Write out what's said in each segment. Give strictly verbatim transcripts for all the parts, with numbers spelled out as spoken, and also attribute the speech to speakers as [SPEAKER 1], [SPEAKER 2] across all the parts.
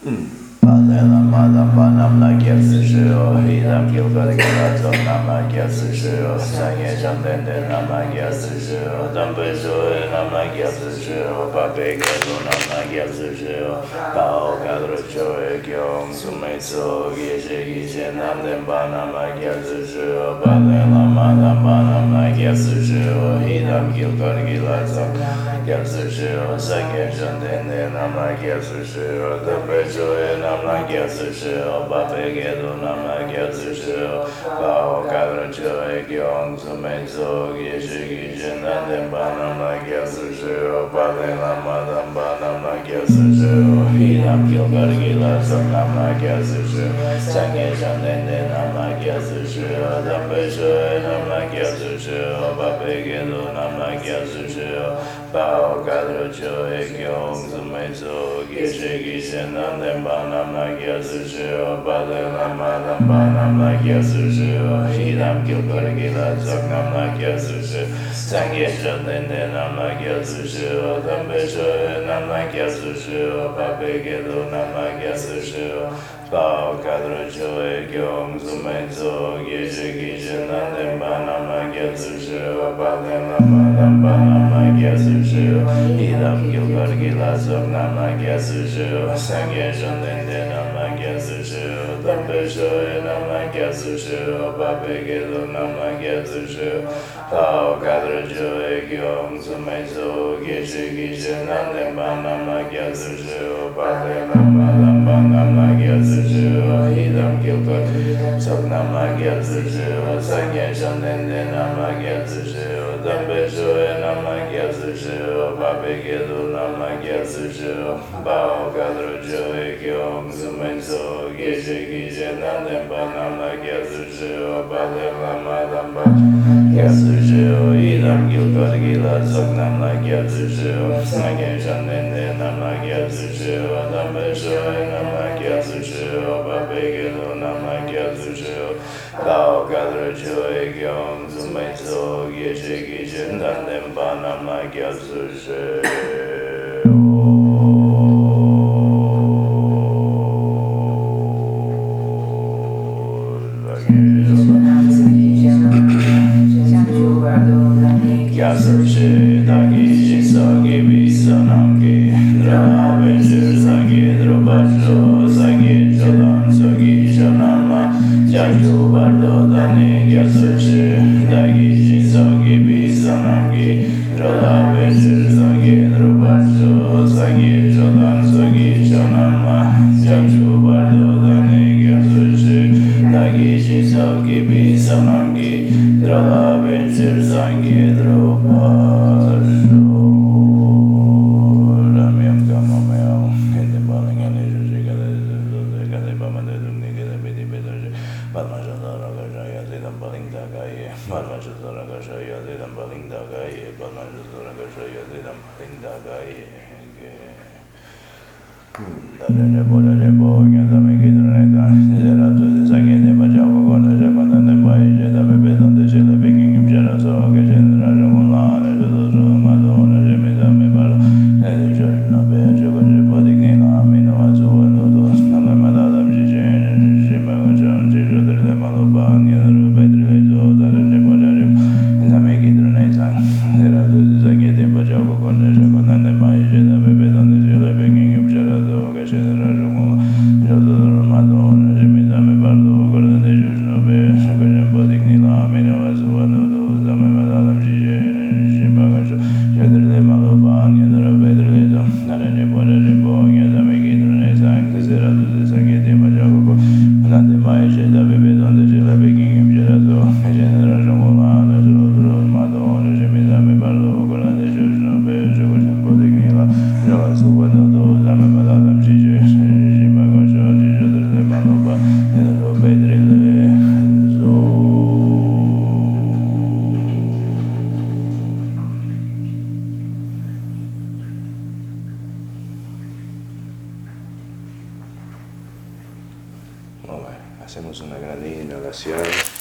[SPEAKER 1] Hacemos una gran inhalación.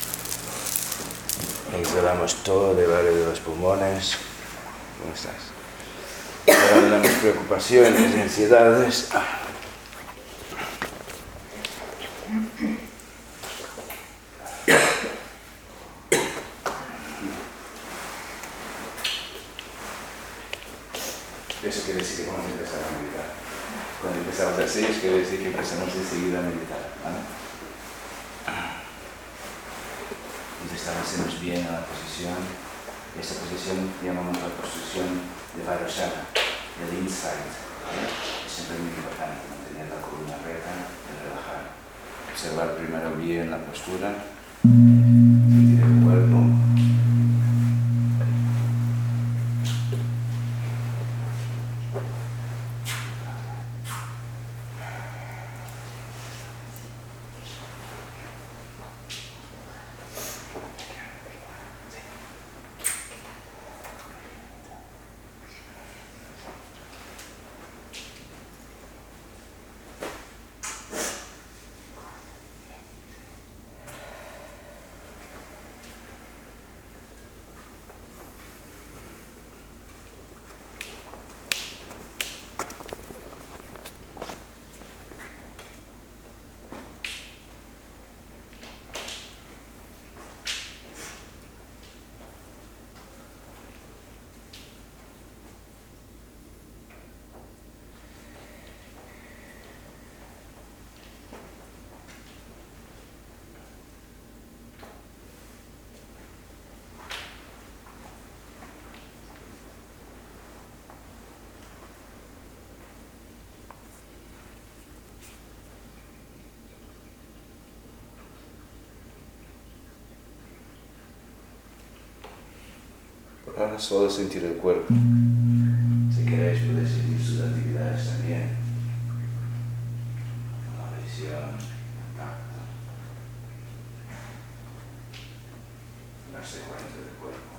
[SPEAKER 1] Exhalamos todo el área de los pulmones. ¿Cómo estás? Abandonamos preocupaciones, ansiedades. Eso quiere decir que vamos a empezar a meditar. Cuando empezamos así, quiere decir que empezamos enseguida a meditar, ¿vale? Entonces establecemos bien a la posición. Esta posición llamamos la posición de Vajrasana, del insight, ¿vale? Es siempre muy importante mantener la columna recta y relajar. Observar primero bien la postura, sentir el cuerpo. Ahora solo sentir el cuerpo. Si queréis podéis sentir sus actividades también. La visión, el tacto, darse cuenta del cuerpo.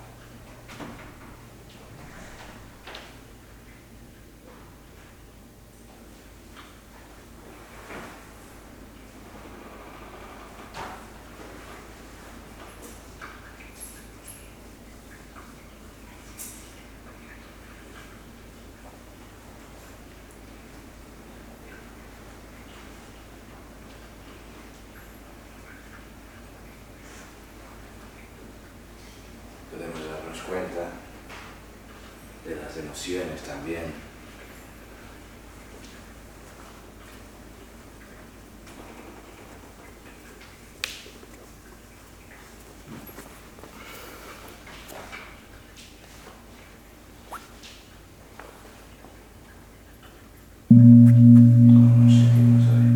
[SPEAKER 1] Podemos darnos cuenta de las emociones también. ¿Cómo nos sentimos hoy?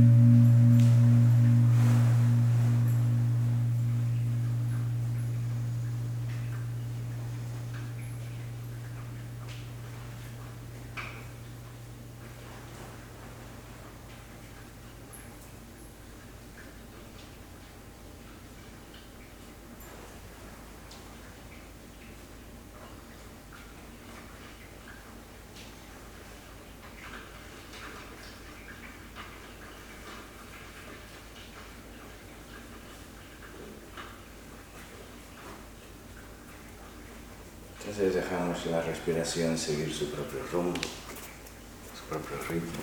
[SPEAKER 1] Entonces dejamos la respiración seguir su propio rumbo, su propio ritmo.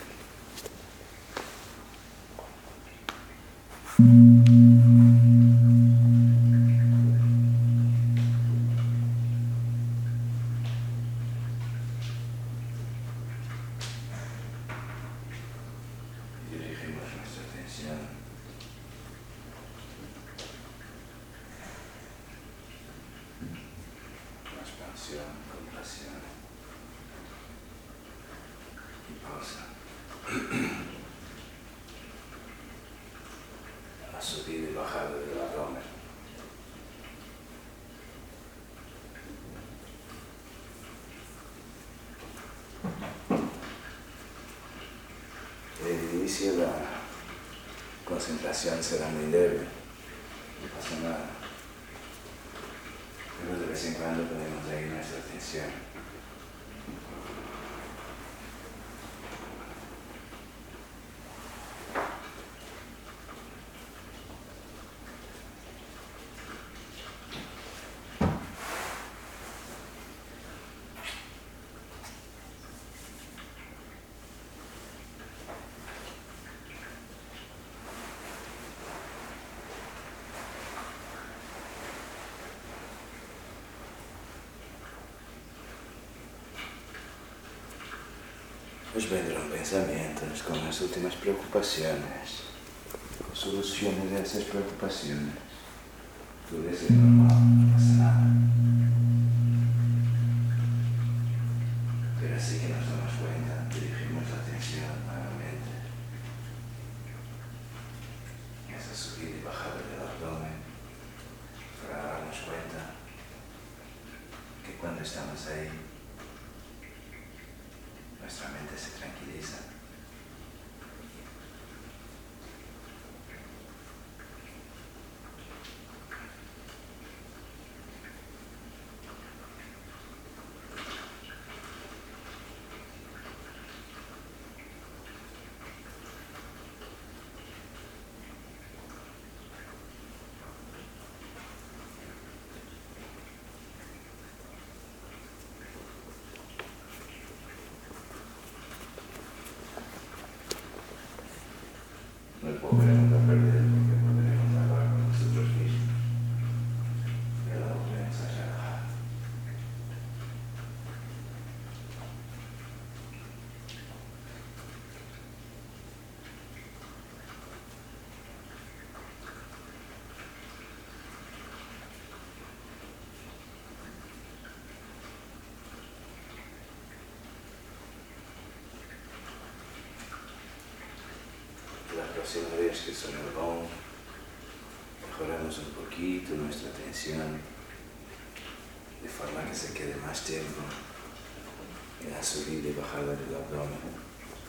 [SPEAKER 1] Dirigimos nuestra atención expansión, contracción y pausa. La subida y bajada del abdomen. El inicio de la concentración será muy leve, no pasa nada. Pero de vez en cuando podemos ir nuestra atención. Nos vendrán pensamientos con las últimas preocupaciones, con soluciones de esas preocupaciones. Todo es normal, no pasa nada. Pero así que nos damos cuenta, dirigimos la atención nuevamente a esa subida y bajada del abdomen, para darnos cuenta que cuando estamos ahí, nuestra mente se tranquiliza. No volveremos a perder porque podremos hablar con nosotros mismos. Y ahora volveremos a relajar. La próxima vez que suene el gong, mejoramos un poquito nuestra atención, de forma que se quede más tiempo en la subida y bajada del abdomen.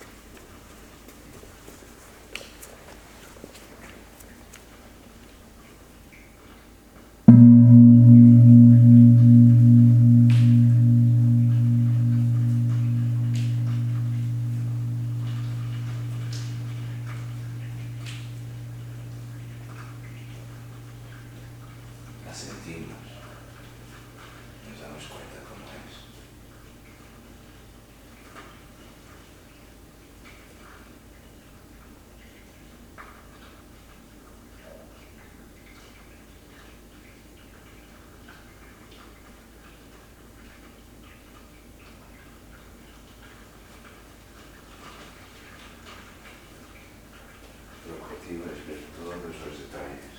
[SPEAKER 1] La sentimos, nos damos cuenta cómo es. El objetivo es ver todos los detalles.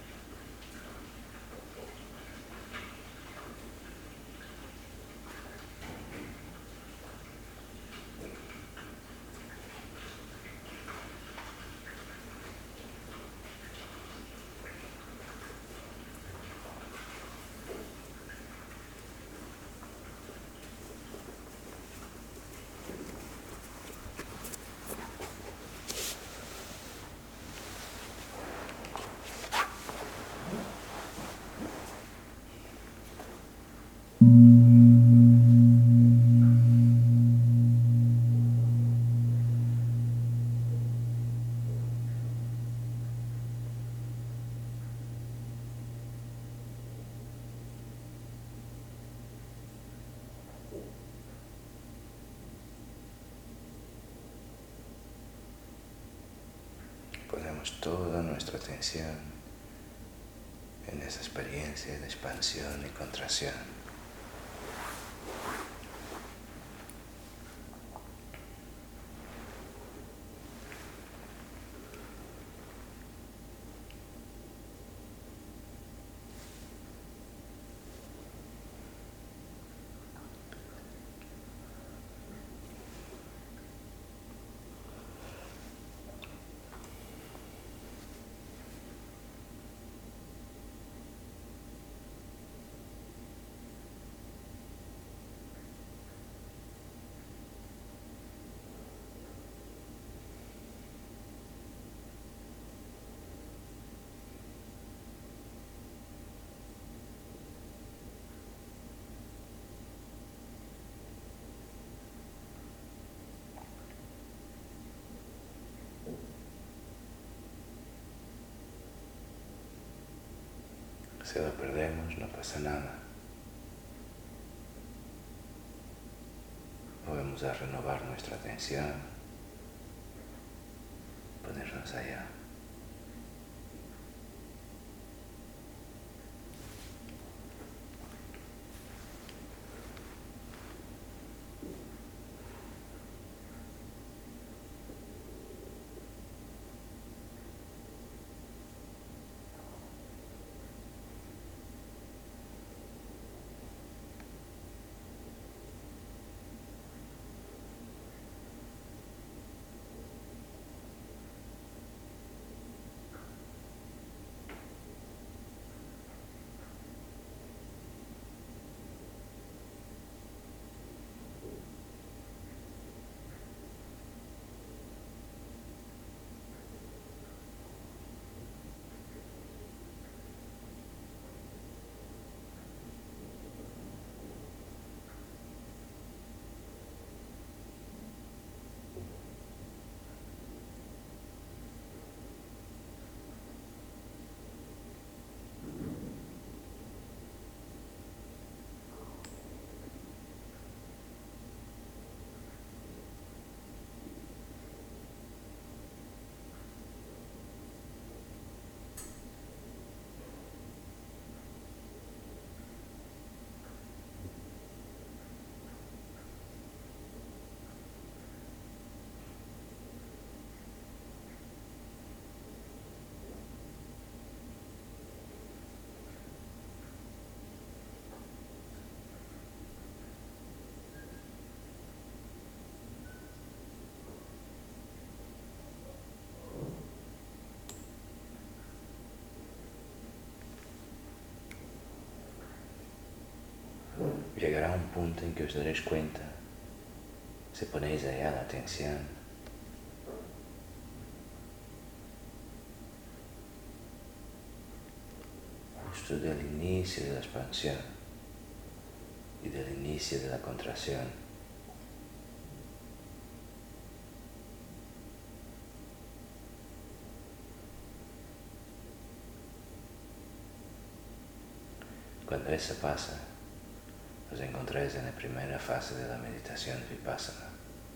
[SPEAKER 1] Ponemos toda nuestra atención en esa experiencia de expansión y contracción. Si lo perdemos, no pasa nada. Volvemos a renovar nuestra atención, ponernos allá. llegará un punto en que os daréis cuenta, si ponéis allá la atención, justo del inicio de la expansión y del inicio de la contracción. Cuando eso pasa, os encontráis en la primera fase de la meditación vipassana.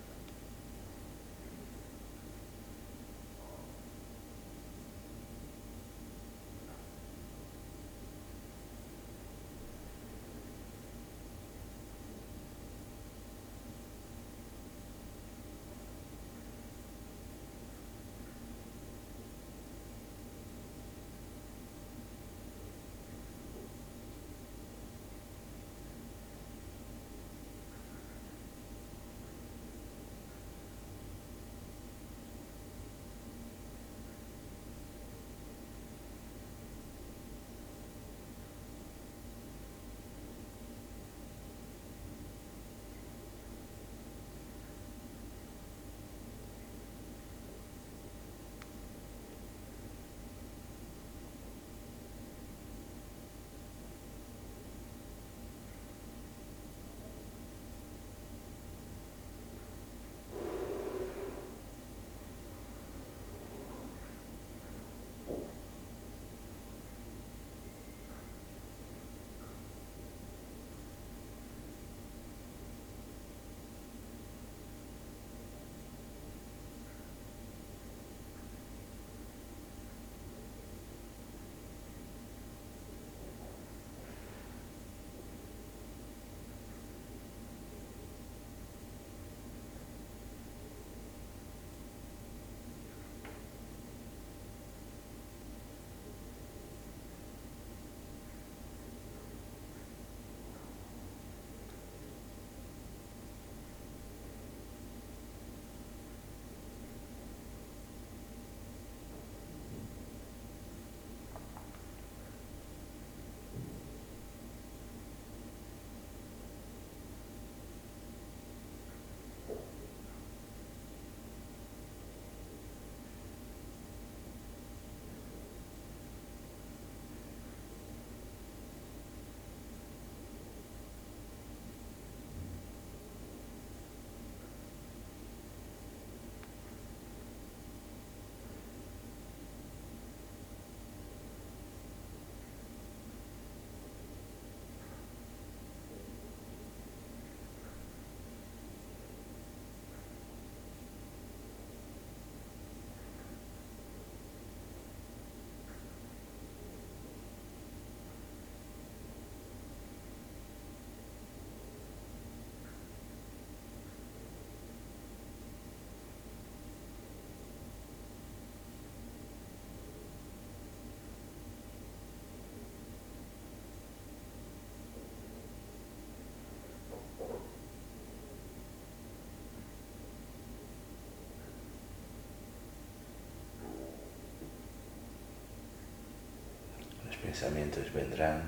[SPEAKER 1] Los pensamientos vendrán,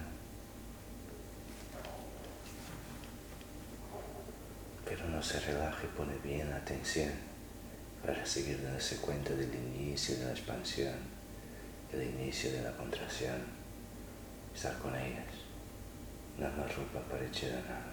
[SPEAKER 1] pero no se relaje, pone bien atención para seguir dándose cuenta del inicio de la expansión, del inicio de la contracción, estar con ellas, no nos ropa para echar a nada.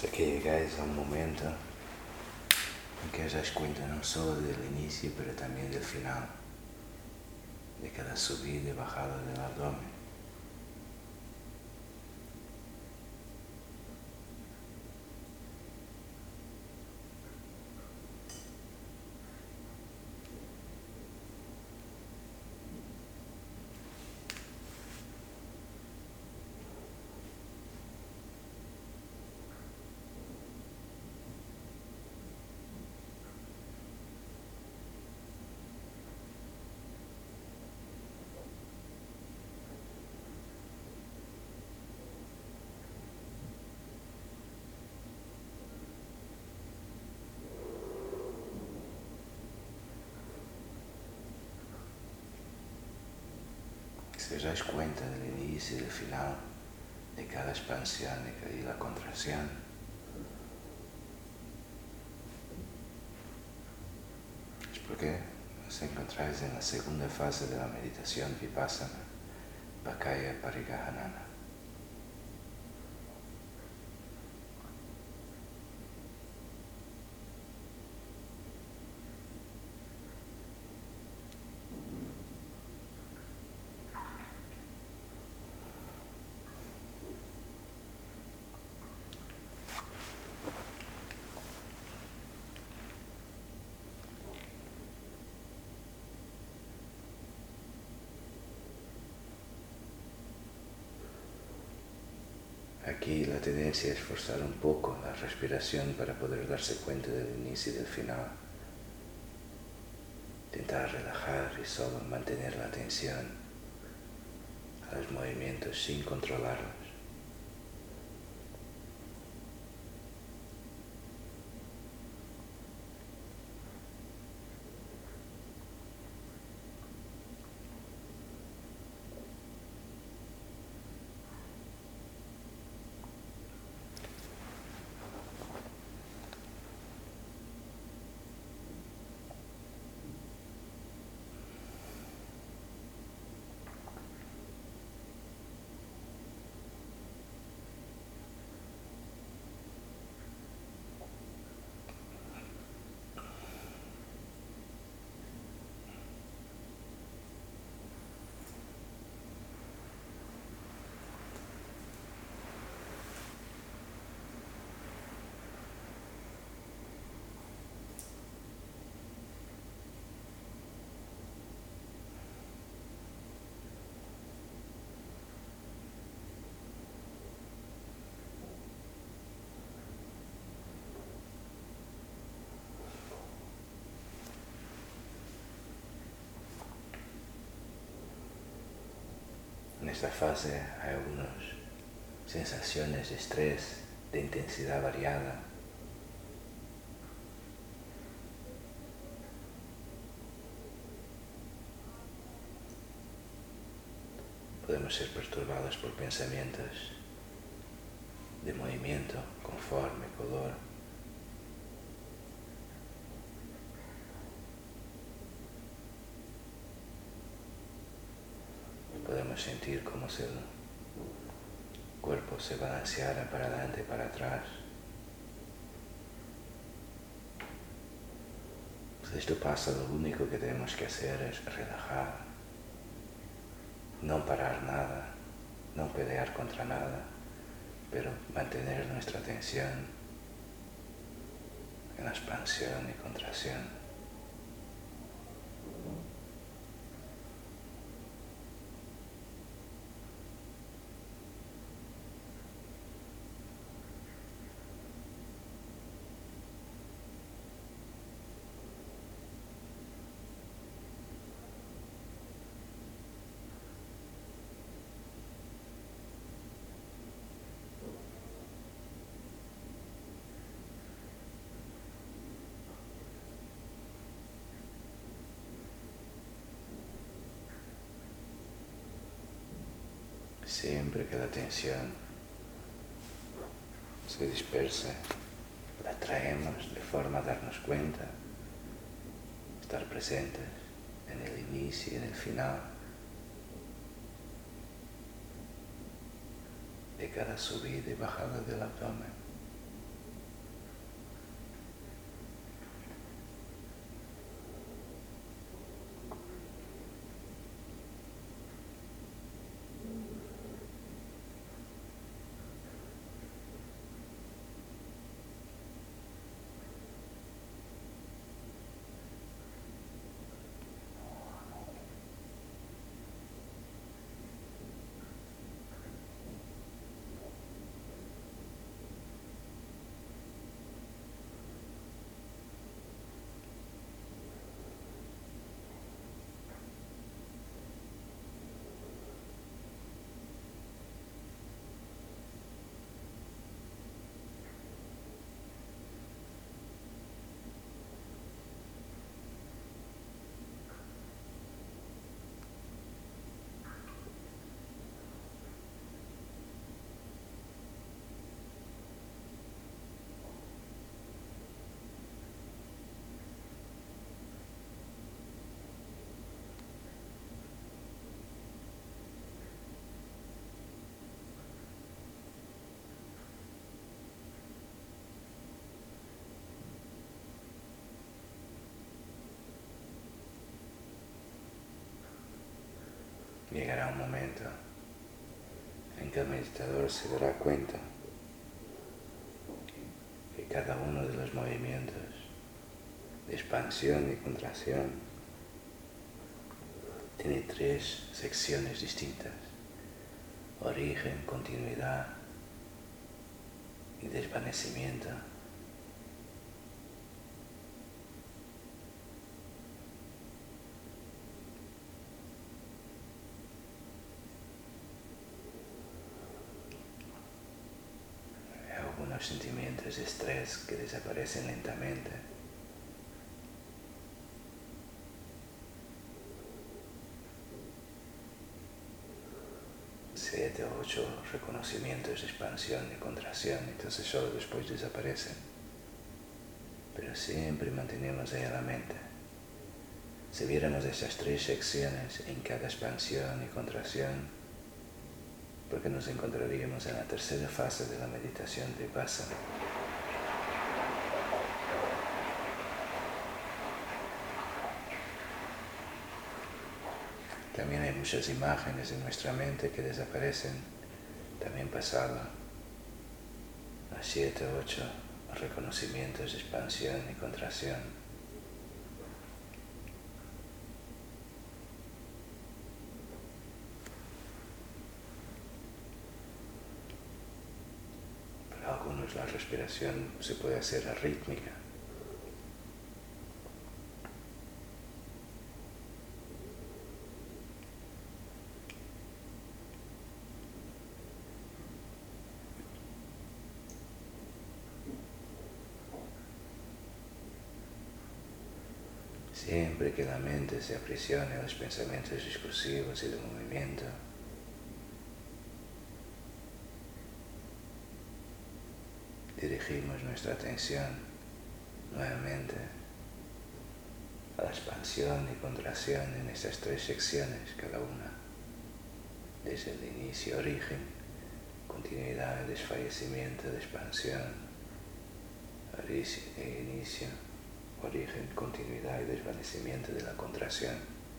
[SPEAKER 1] hasta que llegáis a un momento en que os dais cuenta no solo del inicio, pero también del final, de cada subida y bajada del abdomen. Si os dais cuenta del inicio y del final, de cada expansión y la contracción, es porque os encontráis en la segunda fase de la meditación Vipassana, Vakaya Parigahanana. Aquí la tendencia es forzar un poco la respiración para poder darse cuenta del inicio y del final. Intentar relajar y solo mantener la atención a los movimientos sin controlarlos. En esta fase hay algunas sensaciones de estrés, de intensidad variada. Podemos ser perturbados por pensamientos de movimiento, conforme, color. Podemos sentir como si el cuerpo se balanceara para adelante y para atrás. Si esto pasa, lo único que tenemos que hacer es relajar, no parar nada, no pelear contra nada, pero mantener nuestra atención en la expansión y contracción. Siempre que la atención se disperse, la traemos de forma a darnos cuenta, estar presentes en el inicio y en el final de cada subida y bajada del abdomen. llegará un momento en que el meditador se dará cuenta que cada uno de los movimientos de expansión y contracción tiene tres secciones distintas: origen, continuidad y desvanecimiento. Algunos sentimientos de estrés que desaparecen lentamente. Siete o ocho reconocimientos de expansión y contracción, entonces solo después desaparecen. Pero siempre mantenemos ahí en la mente. Si viéramos esas tres secciones en cada expansión y contracción, porque nos encontraríamos en la tercera fase de la meditación de Vipassana. También hay muchas imágenes en nuestra mente que desaparecen. También pasaba a siete o ocho reconocimientos de expansión y contracción. Para algunos la respiración se puede hacer arrítmica. Siempre que la mente se aprisione a los pensamientos discursivos y de movimiento, dirigimos nuestra atención nuevamente a la expansión y contracción en estas tres secciones, cada una, desde el inicio, origen, continuidad, desfallecimiento, de expansión, inicio, origen, continuidad y desvanecimiento de la contracción.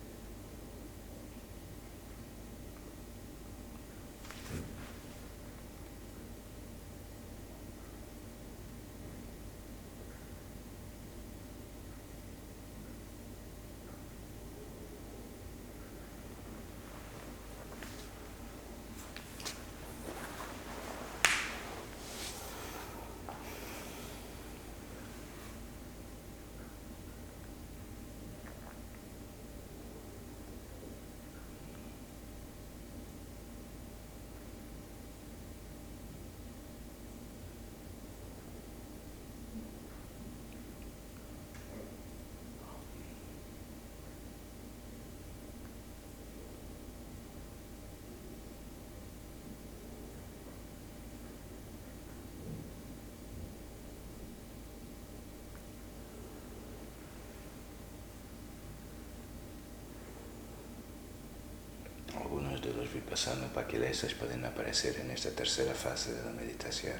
[SPEAKER 1] Algunos de los vipassana upakilesas pueden aparecer en esta tercera fase de la meditación.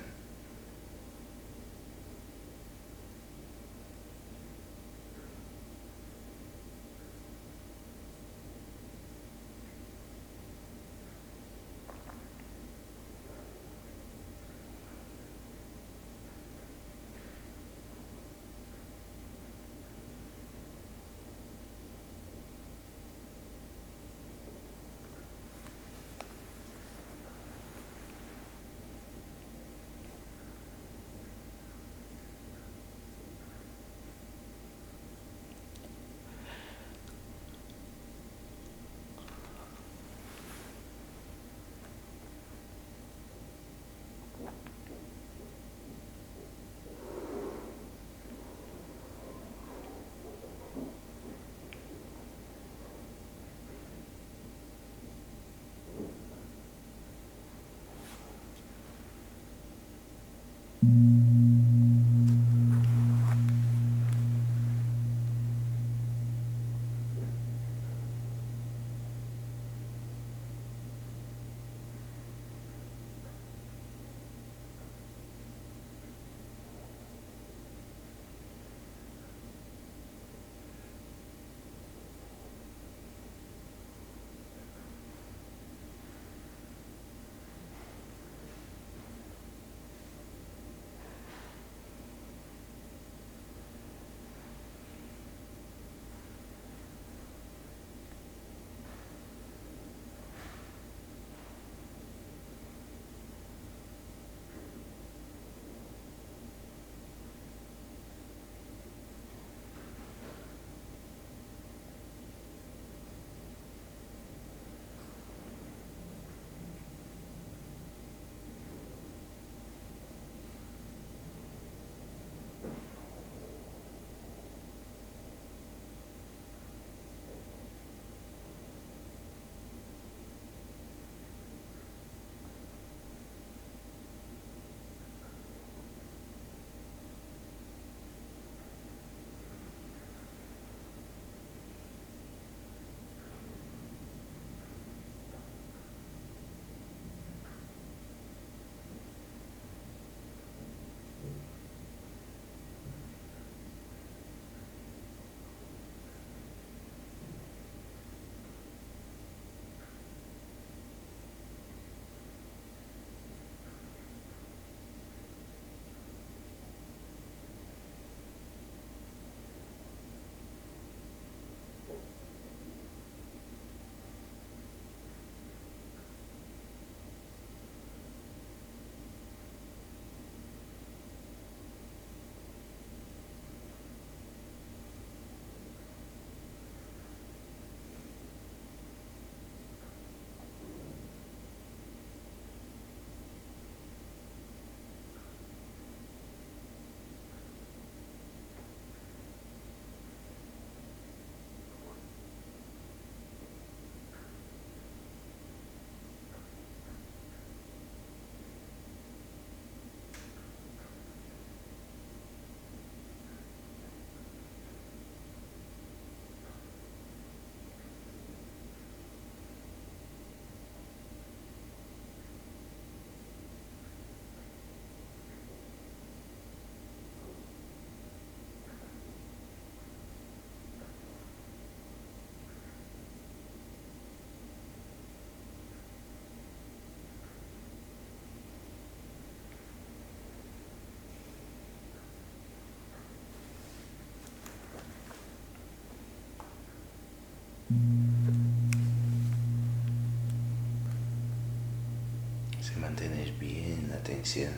[SPEAKER 1] Si mantienes bien la tensión,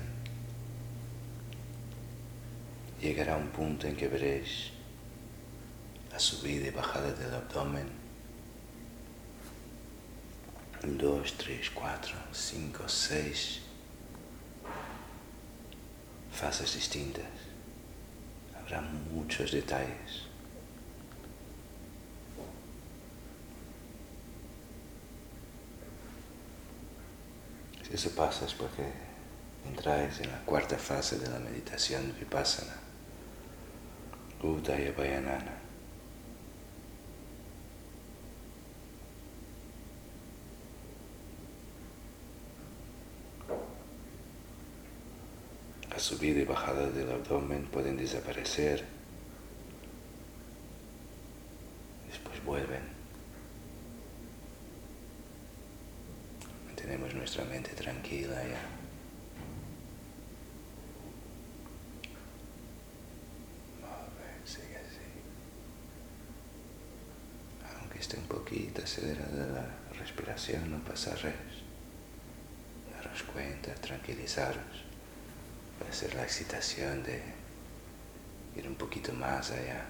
[SPEAKER 1] llegará un punto en que veréis la subida y bajada del abdomen en dos, tres, cuatro, cinco, seis fases distintas. Habrá muchos detalles. Si eso pasa es porque entráis en la cuarta fase de la meditación Vipassana, Udaya Vayanana. La subida y bajada del abdomen pueden desaparecer, después vuelven. Mantenemos nuestra mente tranquila ya. Sigue así. Aunque esté un poquito acelerada la respiración, no pasa res. Daros cuenta, tranquilizaros. Puede ser la excitación de ir un poquito más allá.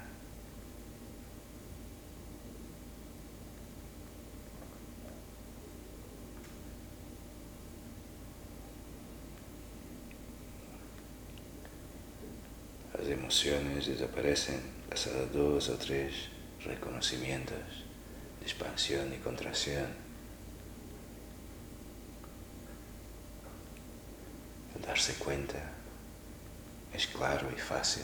[SPEAKER 1] Las emociones desaparecen pasados dos o tres reconocimientos de expansión y contracción. El darse cuenta es claro y fácil.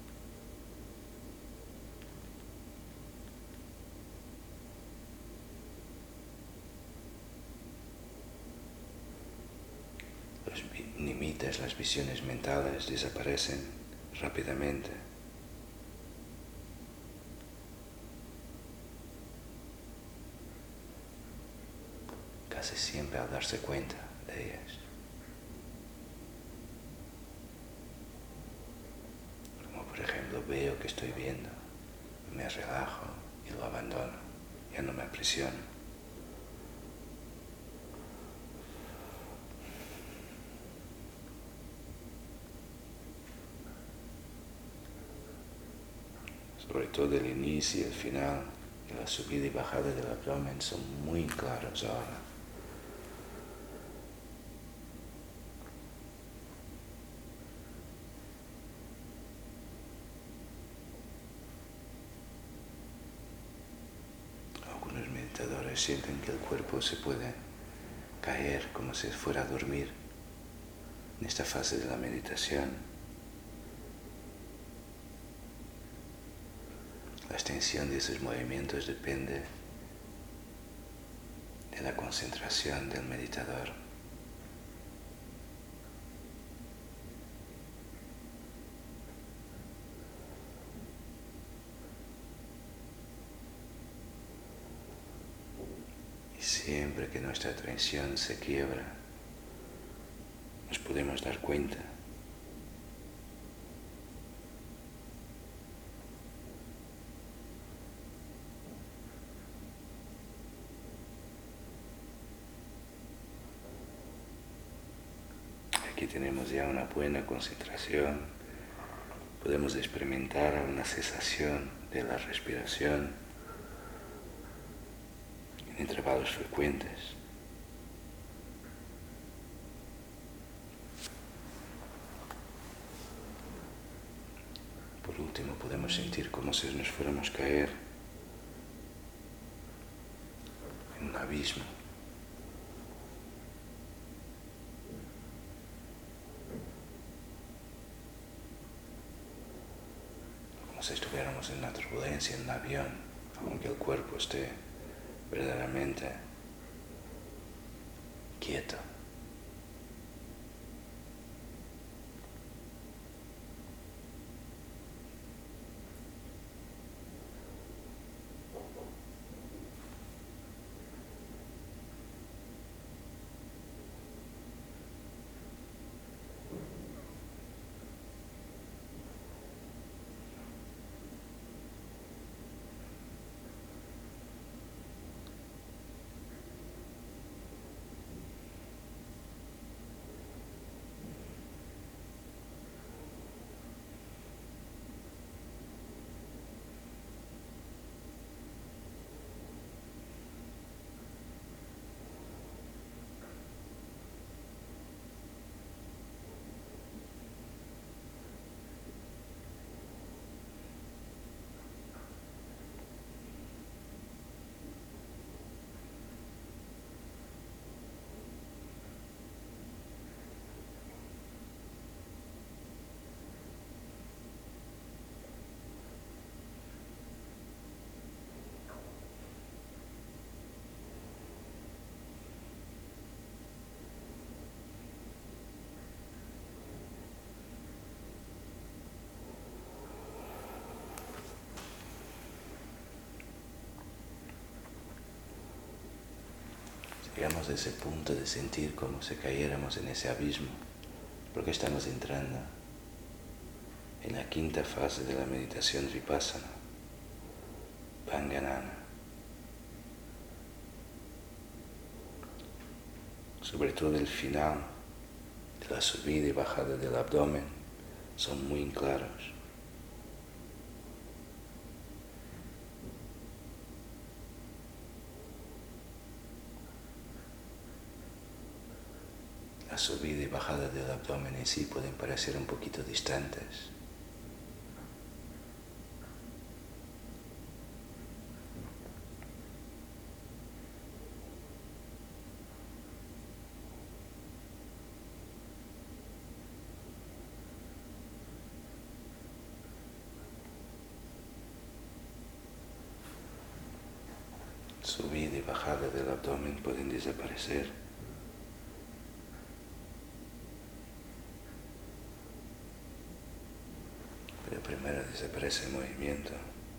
[SPEAKER 1] Los límites, las visiones mentales desaparecen rápidamente. Casi siempre al darse cuenta de ellas. Como por ejemplo veo que estoy viendo, me relajo y lo abandono, ya no me aprisiono. Sobre todo el inicio y el final y la subida y bajada del abdomen son muy claros ahora. Algunos meditadores sienten que el cuerpo se puede caer como si fuera a dormir en esta fase de la meditación. La extensión de esos movimientos depende de la concentración del meditador. Y siempre que nuestra atención se quiebra, nos podemos dar cuenta aquí tenemos ya una buena concentración, podemos experimentar una cesación de la respiración en intervalos frecuentes. Por último, podemos sentir como si nos fuéramos a caer en un abismo. Como si estuviéramos en una turbulencia en un avión, aunque el cuerpo esté verdaderamente quieto. llegamos a ese punto de sentir como si cayéramos en ese abismo, porque estamos entrando en la quinta fase de la meditación Vipassana, Panganana. Sobre todo el final de la subida y bajada del abdomen son muy claros. La subida y bajada del abdomen en sí pueden parecer un poquito distantes. Subida y bajada del abdomen pueden desaparecer. Pero primero desaparece el movimiento.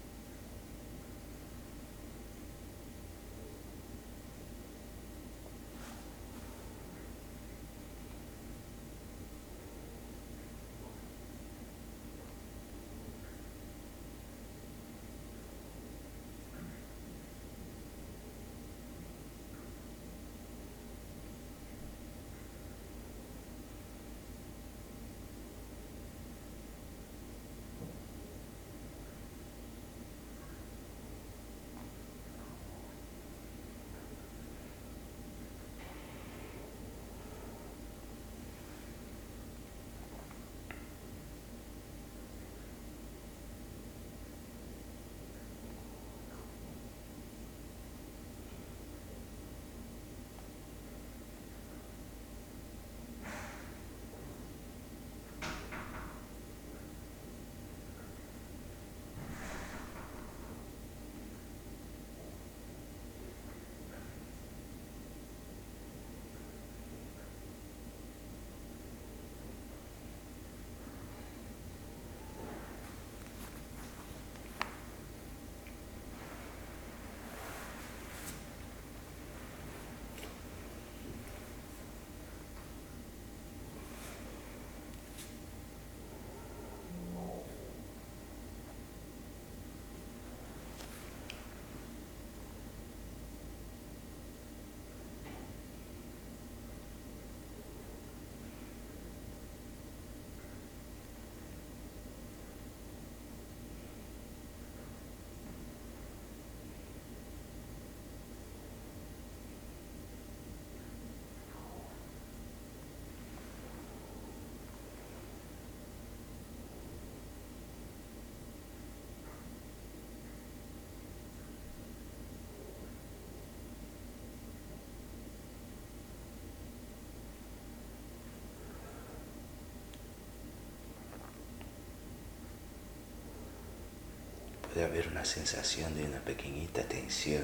[SPEAKER 1] Puede haber una sensación de una pequeñita tensión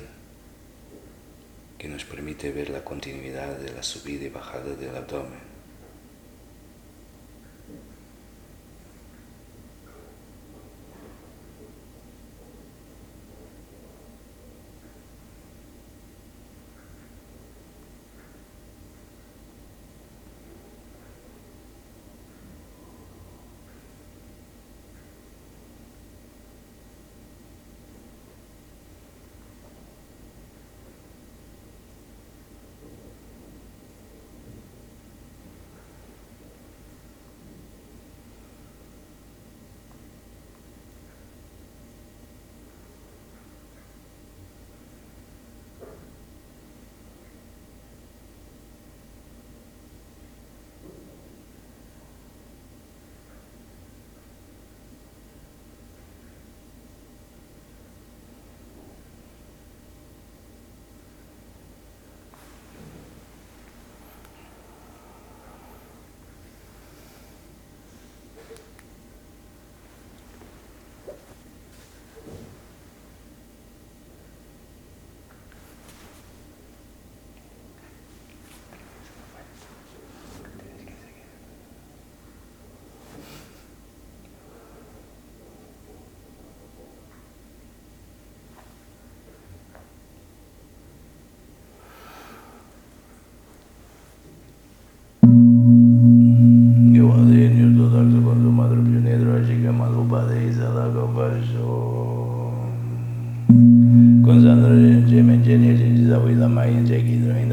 [SPEAKER 1] que nos permite ver la continuidad de la subida y bajada del abdomen.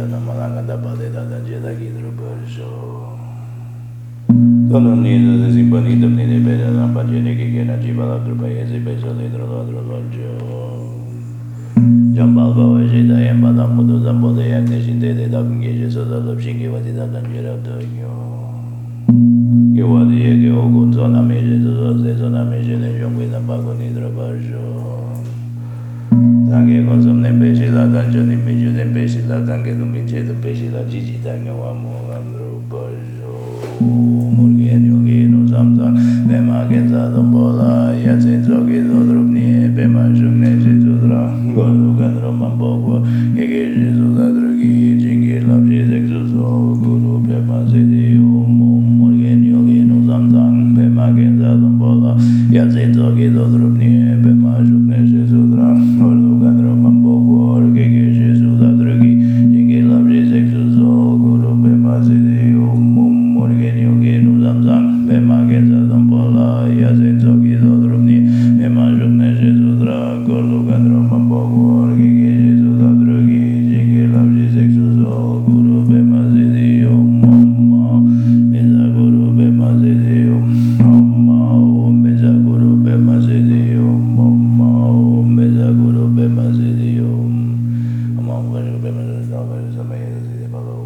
[SPEAKER 1] Pita Namalanga Tapateta Tanjeta Kidruparsho. Tono nido de simpanito ni de pera la pagine che che nagiva l'altro paese peso dentro l'altro loggio. Jambalba e jeda e madamudo zamboda e ne jinde da kungeje so da lobjinge wadi da danjera doyo. Che wadi e che o con zona meje so so zona meje ne jongwe da bago ni drabajo. Tange consum ne pesce la danjo ni meje ne pesce la tange du meje du pesce la gigi tange wamo andro bajo. Murgen yogi no samsan bema genza dombola ya zenzo che do drobni bema jungne jidra godu gandro mambogo che che jesu da drogi jingi labji sexuso guru bema zedi murgen yogi no samsan bema genza dombola ya zenzo che do drobni bema jungne jidra godu gandro mambogo che che jesu da drogi jingi labji sexuso guru bema zedi murgen yogi no samsan bema genza dombola ya zenzo che do drobni bema jungne jidra godu gandro mambogo che che jesu da drogi jingi labji sexuso guru bema zedi mamma beza guru bema zedi mamma beza guru bema zedi mamma beza guru bema zedi mamma beza bema zedi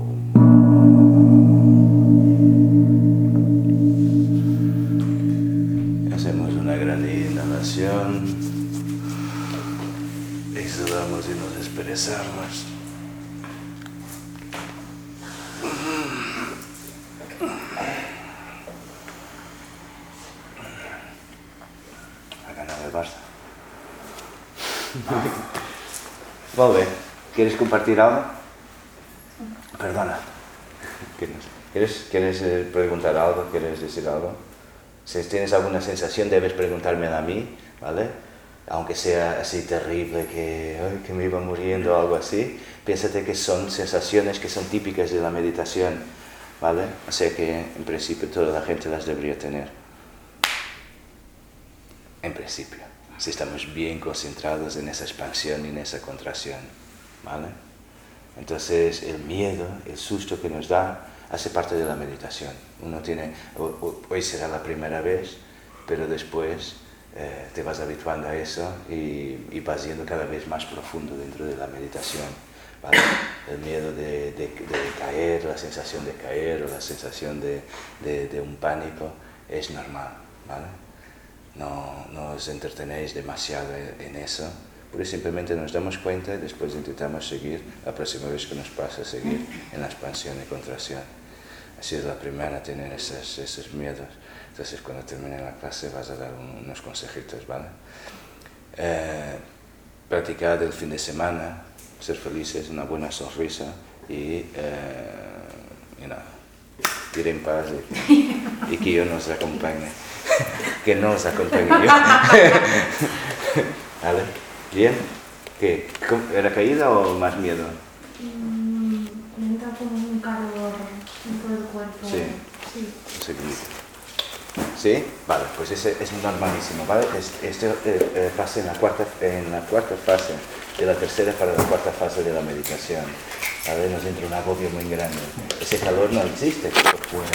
[SPEAKER 1] Hacemos una grande inhalación, exhalamos y nos expresamos. Ha ganado el Barça. Molt bé. ¿Quieres compartir algo? Perdona. ¿Quieres, ¿Quieres preguntar algo? ¿Quieres decir algo? Si tienes alguna sensación, debes preguntármela a mí, ¿vale? Aunque sea así terrible, que, ay, que me iba muriendo o algo así, piénsate que son sensaciones que son típicas de la meditación, ¿vale? O sea que, en principio, toda la gente las debería tener. En principio, si estamos bien concentrados en esa expansión y en esa contracción, ¿vale? Entonces, el miedo, el susto que nos da, hace parte de la meditación. Uno tiene, hoy será la primera vez, pero después eh, te vas habituando a eso y, y vas yendo cada vez más profundo dentro de la meditación, ¿vale? El miedo de, de, de caer, la sensación de caer o la sensación de, de, de un pánico es normal, ¿vale? No, no os entretenéis demasiado en eso, porque simplemente nos damos cuenta y después intentamos seguir, la próxima vez que nos pasa, seguir en la expansión y contracción. Así es la primera, tener esos, esos miedos. Entonces, cuando termine la clase vas a dar un, unos consejitos, ¿vale? Eh, practicar el fin de semana, ser felices, una buena sonrisa y, eh, y nada, ir en paz y, y que yo nos acompañe, que no os acompañe yo. ¿Vale? ¿Bien? ¿Qué? ¿Era caída o más miedo?
[SPEAKER 2] Mm, me entra como un calor en todo el cuerpo.
[SPEAKER 1] Sí.
[SPEAKER 2] Sí.
[SPEAKER 1] Sí. ¿Sí? Vale, pues ese es normalísimo, ¿vale? Este eh, eh, pasa en la, cuarta, en la cuarta fase, de la tercera para la cuarta fase de la meditación, ¿vale? Nos entra un agobio muy grande. Ese calor no existe por fuera.